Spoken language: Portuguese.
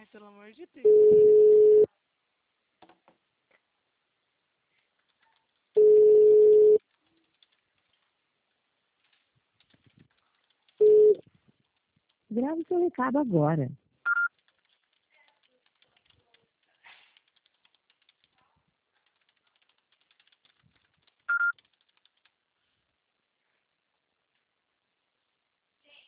Ai, pelo amor de Deus. Grave seu recado agora.